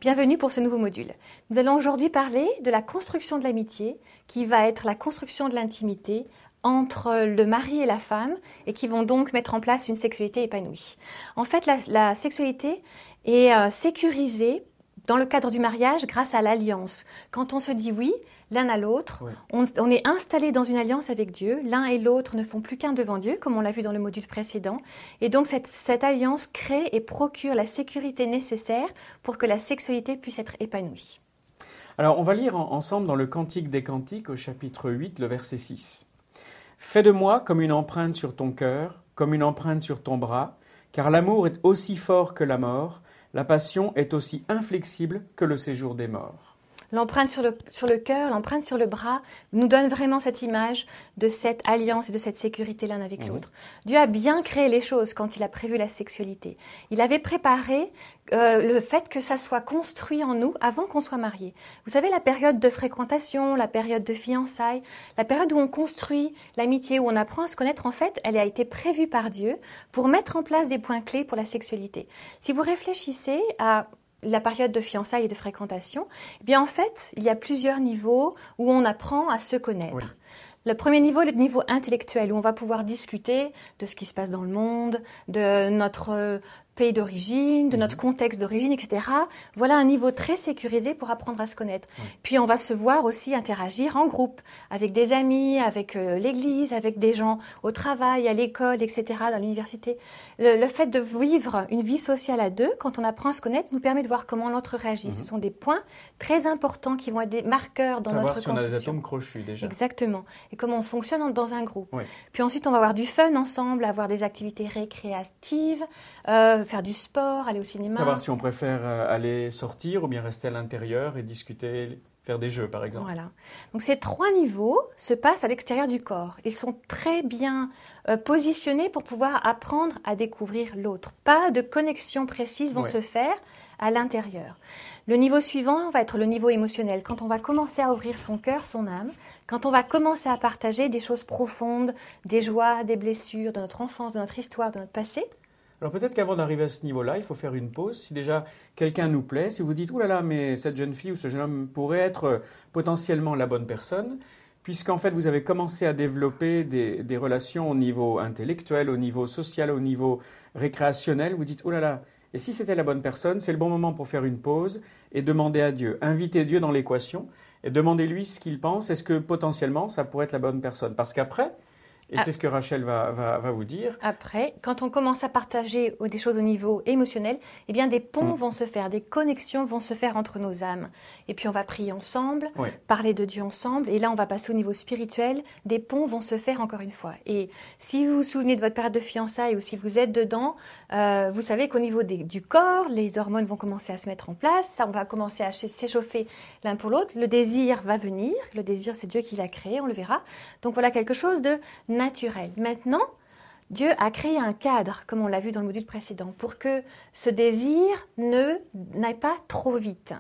Bienvenue pour ce nouveau module. Nous allons aujourd'hui parler de la construction de l'amitié, qui va être la construction de l'intimité entre le mari et la femme, et qui vont donc mettre en place une sexualité épanouie. En fait, la sexualité est sécurisée dans le cadre du mariage grâce à l'alliance. Quand on se dit oui, l'un à l'autre, on est installé dans une alliance avec Dieu. L'un et l'autre ne font plus qu'un devant Dieu, comme on l'a vu dans le module précédent. Et donc cette alliance crée et procure la sécurité nécessaire pour que la sexualité puisse être épanouie. Alors on va lire ensemble dans le Cantique des Cantiques au chapitre 8, le verset 6. « Fais de moi comme une empreinte sur ton cœur, comme une empreinte sur ton bras, car l'amour est aussi fort que la mort, la passion est aussi inflexible que le séjour des morts. » L'empreinte sur le cœur, l'empreinte sur le bras nous donne vraiment cette image de cette alliance et de cette sécurité l'un avec l'autre. Dieu a bien créé les choses quand il a prévu la sexualité. Il avait préparé le fait que ça soit construit en nous avant qu'on soit mariés. Vous savez, la période de fréquentation, la période de fiançailles, la période où on construit l'amitié, où on apprend à se connaître, en fait, elle a été prévue par Dieu pour mettre en place des points clés pour la sexualité. Si vous réfléchissez à la période de fiançailles et de fréquentation, eh bien en fait, il y a plusieurs niveaux où on apprend à se connaître. Oui. Le premier niveau, le niveau intellectuel, où on va pouvoir discuter de ce qui se passe dans le monde, de notre pays d'origine, de notre contexte d'origine, etc. Voilà un niveau très sécurisé pour apprendre à se connaître. Oui. Puis on va se voir aussi interagir en groupe, avec des amis, avec l'église, avec des gens au travail, à l'école, etc., dans l'université. Le fait de vivre une vie sociale à deux, quand on apprend à se connaître, nous permet de voir comment l'autre réagit. Ce sont des points très importants qui vont être des marqueurs dans notre construction. Savoir si on a des atomes crochus déjà. Exactement. Et comment on fonctionne dans un groupe. Oui. Puis ensuite, on va avoir du fun ensemble, avoir des activités récréatives, faire du sport, aller au cinéma. Savoir si on préfère aller sortir ou bien rester à l'intérieur et discuter, faire des jeux par exemple. Voilà. Donc ces trois niveaux se passent à l'extérieur du corps. Ils sont très bien positionnés pour pouvoir apprendre à découvrir l'autre. Pas de connexions précises vont se faire à l'intérieur. Le niveau suivant va être le niveau émotionnel. Quand on va commencer à ouvrir son cœur, son âme, quand on va commencer à partager des choses profondes, des joies, des blessures de notre enfance, de notre histoire, de notre passé. Alors peut-être qu'avant d'arriver à ce niveau-là, il faut faire une pause. Si déjà quelqu'un nous plaît, si vous dites « Ouh là là, mais cette jeune fille ou ce jeune homme pourrait être potentiellement la bonne personne », puisqu'en fait vous avez commencé à développer des relations au niveau intellectuel, au niveau social, au niveau récréationnel, vous dites « Ouh là là, et si c'était la bonne personne, c'est le bon moment pour faire une pause et demander à Dieu, inviter Dieu dans l'équation et demander-lui ce qu'il pense, est-ce que potentiellement ça pourrait être la bonne personne ?» Parce qu'après, et c'est ce que Rachel va vous dire. Après, quand on commence à partager des choses au niveau émotionnel, eh bien des ponts vont se faire, des connexions vont se faire entre nos âmes. Et puis on va prier ensemble, parler de Dieu ensemble. Et là, on va passer au niveau spirituel. Des ponts vont se faire encore une fois. Et si vous vous souvenez de votre période de fiançailles ou si vous êtes dedans, vous savez qu'au niveau du corps, les hormones vont commencer à se mettre en place. Ça, on va commencer à s'échauffer l'un pour l'autre. Le désir va venir. Le désir, c'est Dieu qui l'a créé, on le verra. Donc voilà quelque chose de naturel. Maintenant, Dieu a créé un cadre, comme on l'a vu dans le module précédent, pour que ce désir n'aille pas trop vite.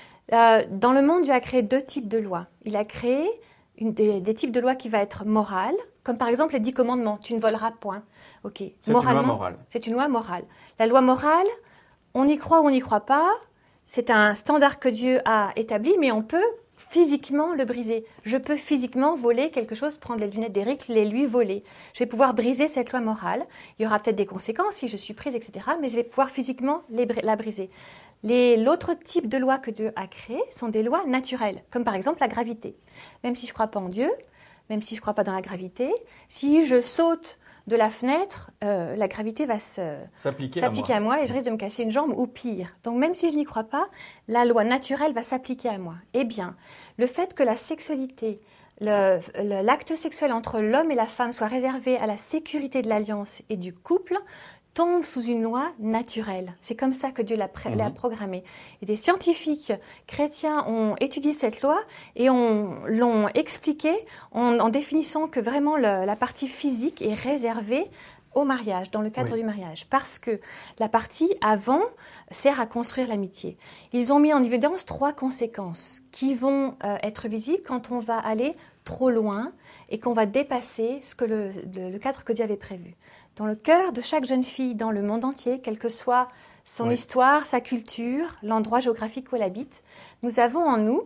Dans le monde, Dieu a créé deux types de lois. Il a créé des types de lois qui vont être morales, comme par exemple les 10 commandements. Tu ne voleras point. Ok. C'est une loi morale. C'est une loi morale. La loi morale, on y croit ou on n'y croit pas. C'est un standard que Dieu a établi, mais on peut physiquement le briser. Je peux physiquement voler quelque chose, prendre les lunettes d'Éric, les lui voler. Je vais pouvoir briser cette loi morale. Il y aura peut-être des conséquences si je suis prise, etc. Mais je vais pouvoir physiquement la briser. L'autre type de loi que Dieu a créé sont des lois naturelles, comme par exemple la gravité. Même si je ne crois pas en Dieu, même si je ne crois pas dans la gravité, si je saute de la fenêtre, la gravité va s'appliquer à moi et je risque de me casser une jambe ou pire. Donc même si je n'y crois pas, la loi naturelle va s'appliquer à moi. Eh bien, le fait que la sexualité, l'acte sexuel entre l'homme et la femme soit réservé à la sécurité de l'alliance et du couple tombe sous une loi naturelle. C'est comme ça que Dieu l'a programmé. Et des scientifiques chrétiens ont étudié cette loi et l'ont expliquée en définissant que vraiment la partie physique est réservée au mariage, dans le cadre du mariage, parce que la partie avant sert à construire l'amitié. Ils ont mis en évidence 3 conséquences qui vont être visibles quand on va aller trop loin et qu'on va dépasser le cadre que Dieu avait prévu. Dans le cœur de chaque jeune fille dans le monde entier, quelle que soit son histoire, sa culture, l'endroit géographique où elle habite. Nous avons en nous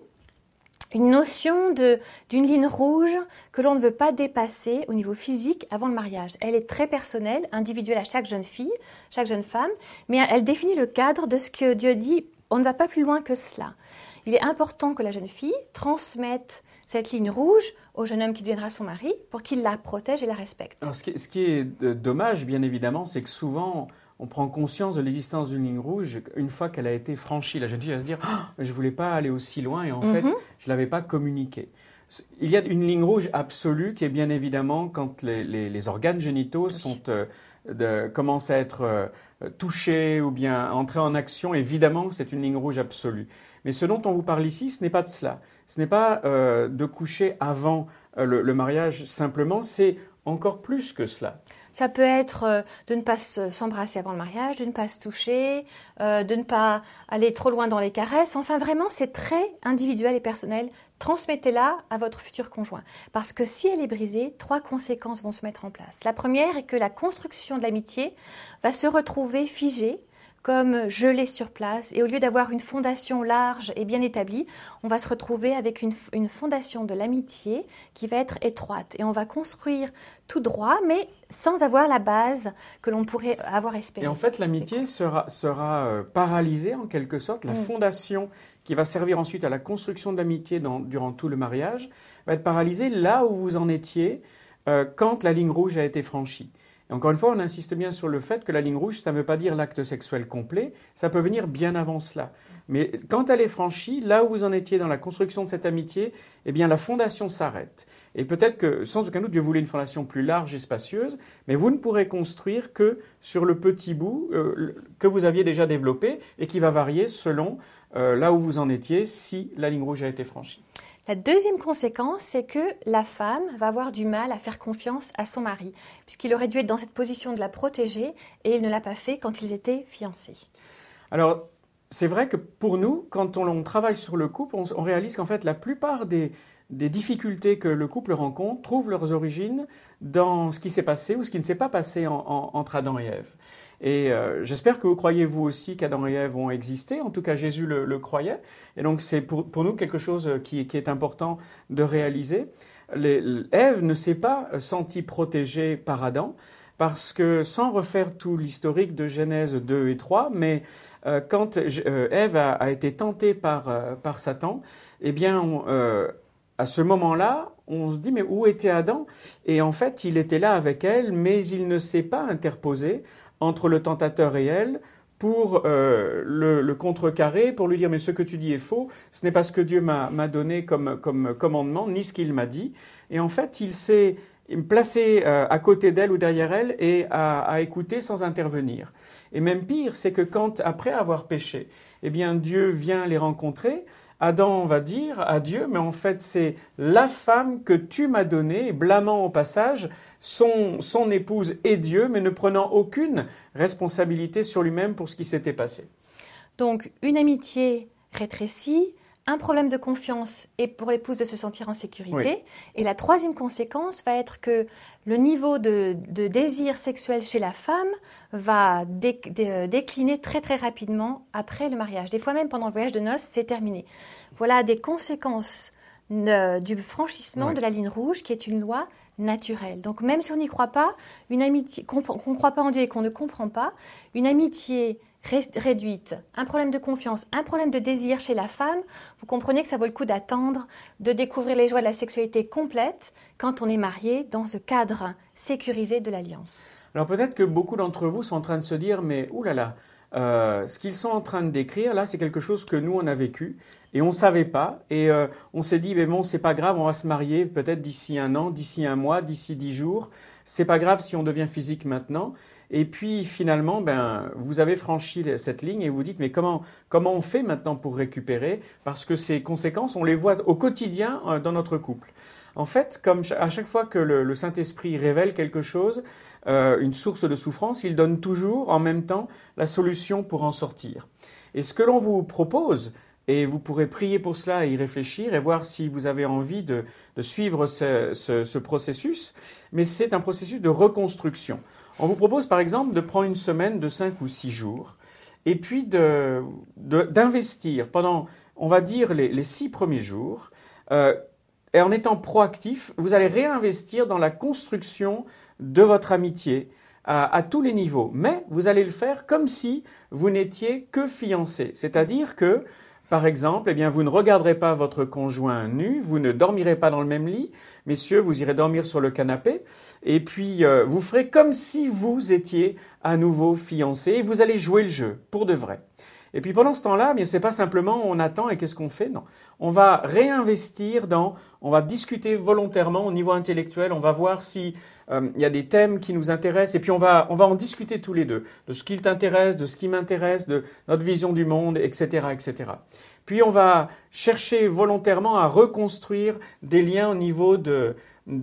une notion d'une ligne rouge que l'on ne veut pas dépasser au niveau physique avant le mariage. Elle est très personnelle, individuelle à chaque jeune fille, chaque jeune femme, mais elle définit le cadre de ce que Dieu dit. On ne va pas plus loin que cela. Il est important que la jeune fille transmette cette ligne rouge au jeune homme qui deviendra son mari pour qu'il la protège et la respecte. Alors, ce qui est dommage, bien évidemment, c'est que souvent, on prend conscience de l'existence d'une ligne rouge une fois qu'elle a été franchie. La jeune fille va se dire « je ne voulais pas aller aussi loin et en fait, je ne l'avais pas communiqué ». Il y a une ligne rouge absolue qui est bien évidemment quand les organes génitaux commencent à être touchés ou bien entrer en action. Évidemment, c'est une ligne rouge absolue. Mais ce dont on vous parle ici, ce n'est pas de cela. Ce n'est pas de coucher avant le mariage simplement, c'est encore plus que cela. Ça peut être de ne pas s'embrasser avant le mariage, de ne pas se toucher, de ne pas aller trop loin dans les caresses. Enfin, vraiment, c'est très individuel et personnel. Transmettez-la à votre futur conjoint. Parce que si elle est brisée, 3 conséquences vont se mettre en place. La première est que la construction de l'amitié va se retrouver figée, comme gelée sur place. Et au lieu d'avoir une fondation large et bien établie, on va se retrouver avec une fondation de l'amitié qui va être étroite. Et on va construire tout droit, mais sans avoir la base que l'on pourrait avoir espéré. Et en fait, l'amitié sera paralysée en quelque sorte. La fondation qui va servir ensuite à la construction de l'amitié durant tout le mariage va être paralysée là où vous en étiez quand la ligne rouge a été franchie. Et encore une fois, on insiste bien sur le fait que la ligne rouge, ça ne veut pas dire l'acte sexuel complet, ça peut venir bien avant cela. Mais quand elle est franchie, là où vous en étiez dans la construction de cette amitié, eh bien la fondation s'arrête. Et peut-être que, sans aucun doute, Dieu voulait une fondation plus large et spacieuse, mais vous ne pourrez construire que sur le petit bout que vous aviez déjà développé et qui va varier selon là où vous en étiez si la ligne rouge a été franchie. La deuxième conséquence, c'est que la femme va avoir du mal à faire confiance à son mari, puisqu'il aurait dû être dans cette position de la protéger et il ne l'a pas fait quand ils étaient fiancés. Alors, c'est vrai que pour nous, quand on travaille sur le couple, on réalise qu'en fait, la plupart des difficultés que le couple rencontre trouvent leurs origines dans ce qui s'est passé ou ce qui ne s'est pas passé entre Adam et Ève. Et j'espère que vous croyez vous aussi qu'Adam et Ève ont existé. En tout cas, Jésus le croyait. Et donc, c'est pour nous quelque chose qui est important de réaliser. Ève ne s'est pas sentie protégée par Adam parce que, sans refaire tout l'historique de Genèse 2 et 3, mais quand Ève a été tentée par Satan, eh bien, à ce moment-là, on se dit, mais où était Adam? Et en fait, il était là avec elle, mais il ne s'est pas interposé entre le tentateur et elle pour le contrecarrer, pour lui dire « mais ce que tu dis est faux, ce n'est pas ce que Dieu m'a donné comme commandement, ni ce qu'il m'a dit ». Et en fait, il s'est placé à côté d'elle ou derrière elle et à écouter sans intervenir. Et même pire, c'est que quand, après avoir péché, eh bien Dieu vient les rencontrer, Adam va dire à Dieu, mais en fait c'est la femme que tu m'as donnée, blâmant au passage son épouse et Dieu, mais ne prenant aucune responsabilité sur lui-même pour ce qui s'était passé. Donc une amitié rétrécie, un problème de confiance et pour l'épouse de se sentir en sécurité. Oui. Et la troisième conséquence va être que le niveau de désir sexuel chez la femme va décliner très très rapidement après le mariage. Des fois même pendant le voyage de noces, c'est terminé. Voilà des conséquences du franchissement de la ligne rouge qui est une loi naturelle. Donc même si on n'y croit pas, une amitié qu'on ne croit pas en Dieu et qu'on ne comprend pas, une amitié réduite, un problème de confiance, un problème de désir chez la femme, vous comprenez que ça vaut le coup d'attendre, de découvrir les joies de la sexualité complète quand on est marié dans ce cadre sécurisé de l'alliance. Alors peut-être que beaucoup d'entre vous sont en train de se dire, mais oulala, ce qu'ils sont en train de décrire là, c'est quelque chose que nous on a vécu et on ne savait pas et on s'est dit, mais bon, c'est pas grave, on va se marier peut-être d'ici 1 an, d'ici 1 mois, d'ici 10 jours, c'est pas grave si on devient physique maintenant. Et puis finalement, vous avez franchi cette ligne et vous dites, mais comment on fait maintenant pour récupérer? Parce que ces conséquences, on les voit au quotidien dans notre couple. En fait, comme à chaque fois que le Saint-Esprit révèle quelque chose, une source de souffrance, il donne toujours en même temps la solution pour en sortir. Et ce que l'on vous propose, et vous pourrez prier pour cela et y réfléchir et voir si vous avez envie de suivre ce processus, mais c'est un processus de reconstruction. On vous propose par exemple de prendre une semaine de 5 ou 6 jours et puis d'investir pendant, on va dire, les 6 premiers jours. Et en étant proactif, vous allez réinvestir dans la construction de votre amitié à tous les niveaux. Mais vous allez le faire comme si vous n'étiez que fiancé. C'est-à-dire que, par exemple, eh bien, vous ne regarderez pas votre conjoint nu, vous ne dormirez pas dans le même lit. Messieurs, vous irez dormir sur le canapé. Et puis, vous ferez comme si vous étiez à nouveau fiancé et vous allez jouer le jeu pour de vrai. Et puis pendant ce temps-là, bien c'est pas simplement on attend et qu'est-ce qu'on fait, non. On va réinvestir on va discuter volontairement au niveau intellectuel, on va voir si il y a des thèmes qui nous intéressent et puis on va en discuter tous les deux, de ce qui t'intéresse, de ce qui m'intéresse, de notre vision du monde, etc., etc. Puis on va chercher volontairement à reconstruire des liens au niveau de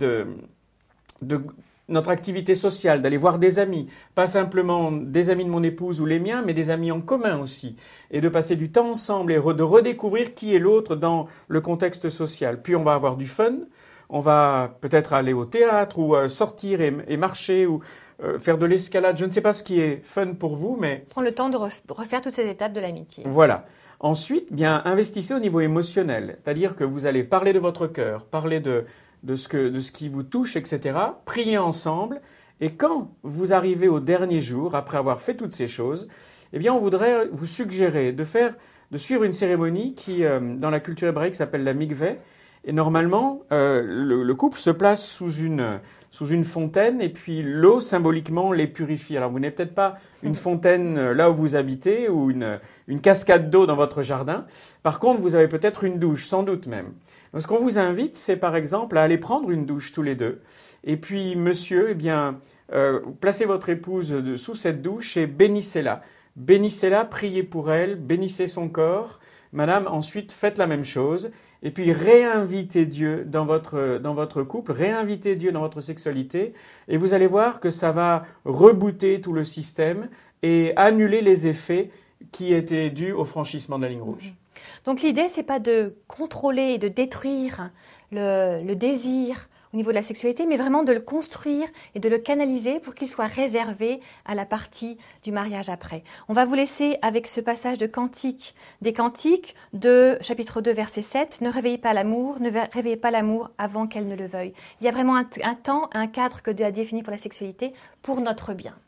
notre activité sociale, d'aller voir des amis, pas simplement des amis de mon épouse ou les miens, mais des amis en commun aussi, et de passer du temps ensemble et de redécouvrir qui est l'autre dans le contexte social. Puis on va avoir du fun, on va peut-être aller au théâtre ou sortir et marcher ou faire de l'escalade, je ne sais pas ce qui est fun pour vous, mais... Prendre le temps de refaire toutes ces étapes de l'amitié. Voilà. Ensuite, bien, investissez au niveau émotionnel, c'est-à-dire que vous allez parler de votre cœur, parler de ce qui vous touche, etc. Priez ensemble. Et quand vous arrivez au dernier jour, après avoir fait toutes ces choses, eh bien, on voudrait vous suggérer de suivre une cérémonie qui, dans la culture hébraïque, s'appelle la mikveh. Et normalement, le couple se place sous une fontaine et puis l'eau, symboliquement, les purifie. Alors, vous n'avez peut-être pas une fontaine là où vous habitez ou une cascade d'eau dans votre jardin. Par contre, vous avez peut-être une douche, sans doute même. Donc, ce qu'on vous invite, c'est par exemple à aller prendre une douche tous les deux. Et puis, monsieur, eh bien, placez votre épouse sous cette douche et bénissez-la. Bénissez-la, priez pour elle, bénissez son corps. Madame, ensuite, faites la même chose. Et puis, réinvitez Dieu dans votre couple, réinvitez Dieu dans votre sexualité. Et vous allez voir que ça va rebooter tout le système et annuler les effets qui étaient dus au franchissement de la ligne rouge. Donc l'idée, c'est pas de contrôler et de détruire le désir au niveau de la sexualité, mais vraiment de le construire et de le canaliser pour qu'il soit réservé à la partie du mariage après. On va vous laisser avec ce passage de Cantique des Cantiques de chapitre 2, verset 7. Ne réveillez pas l'amour, ne réveillez pas l'amour avant qu'elle ne le veuille. Il y a vraiment un temps, un cadre que Dieu a défini pour la sexualité pour notre bien.